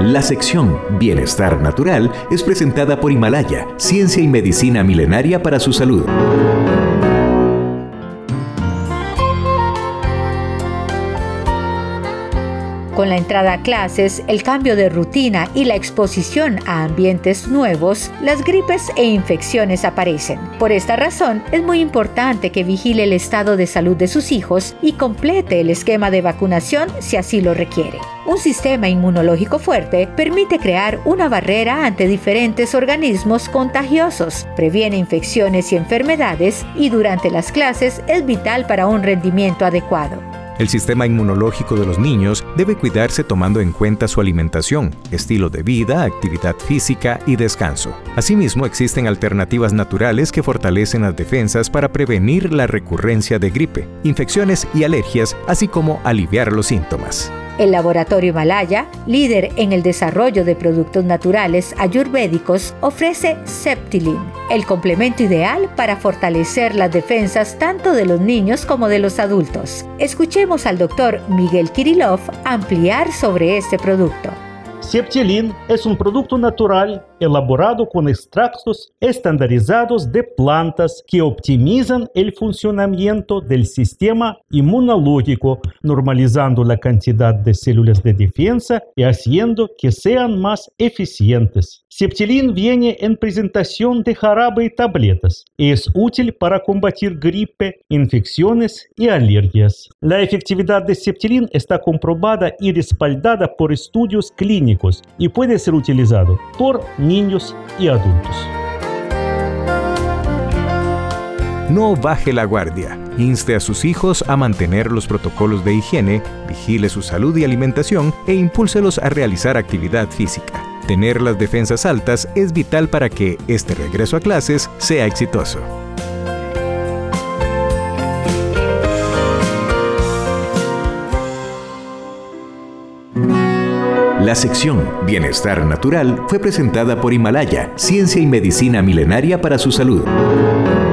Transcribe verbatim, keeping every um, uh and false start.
La sección Bienestar Natural es presentada por Himalaya, ciencia y medicina milenaria para su salud. Con la entrada a clases, el cambio de rutina y la exposición a ambientes nuevos, las gripes e infecciones aparecen. Por esta razón, es muy importante que vigile el estado de salud de sus hijos y complete el esquema de vacunación si así lo requiere. Un sistema inmunológico fuerte permite crear una barrera ante diferentes organismos contagiosos, previene infecciones y enfermedades y durante las clases es vital para un rendimiento adecuado. El sistema inmunológico de los niños debe cuidarse tomando en cuenta su alimentación, estilo de vida, actividad física y descanso. Asimismo, existen alternativas naturales que fortalecen las defensas para prevenir la recurrencia de gripe, infecciones y alergias, así como aliviar los síntomas. El Laboratorio Himalaya, líder en el desarrollo de productos naturales ayurvédicos, ofrece Septilin, el complemento ideal para fortalecer las defensas tanto de los niños como de los adultos. Escuchemos al doctor Miguel Kirillov ampliar sobre este producto. Septilin es un producto natural elaborado con extractos estandarizados de plantas que optimizan el funcionamiento del sistema inmunológico, normalizando la cantidad de células de defensa y haciendo que sean más eficientes. Septilin viene en presentación de jarabe y tabletas y es útil para combatir gripe, infecciones y alergias. La efectividad de Septilin está comprobada y respaldada por estudios clínicos y puede ser utilizado por niños y adultos. No baje la guardia. Inste a sus hijos a mantener los protocolos de higiene, vigile su salud y alimentación e impúlselos a realizar actividad física. Tener las defensas altas es vital para que este regreso a clases sea exitoso. La sección Bienestar Natural fue presentada por Himalaya, ciencia y medicina milenaria para su salud.